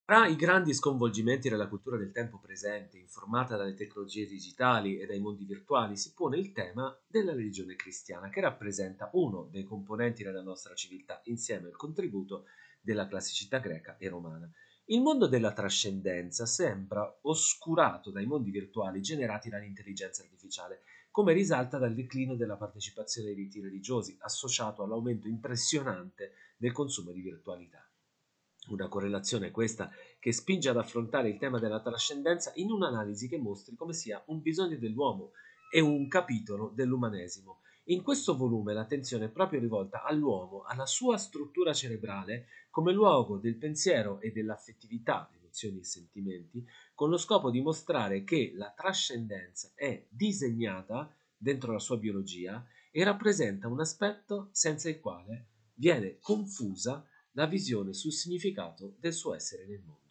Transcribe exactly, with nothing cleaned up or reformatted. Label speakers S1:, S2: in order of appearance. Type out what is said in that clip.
S1: Tra i grandi sconvolgimenti della cultura del tempo presente, informata dalle tecnologie digitali e dai mondi virtuali, si pone il tema della religione cristiana, che rappresenta uno dei componenti della nostra civiltà, insieme al contributo della classicità greca e romana. Il mondo della trascendenza sembra oscurato dai mondi virtuali generati dall'intelligenza artificiale, come risalta dal declino della partecipazione ai riti religiosi, associato all'aumento impressionante del consumo di virtualità. Una correlazione questa che spinge ad affrontare il tema della trascendenza in un'analisi che mostri come sia un bisogno dell'uomo e un capitolo dell'umanesimo. In questo volume l'attenzione è proprio rivolta all'uomo, alla sua struttura cerebrale come luogo del pensiero e dell'affettività, emozioni e sentimenti, con lo scopo di mostrare che la trascendenza è disegnata dentro la sua biologia e rappresenta un aspetto senza il quale viene confusa la visione sul significato del suo essere nel mondo.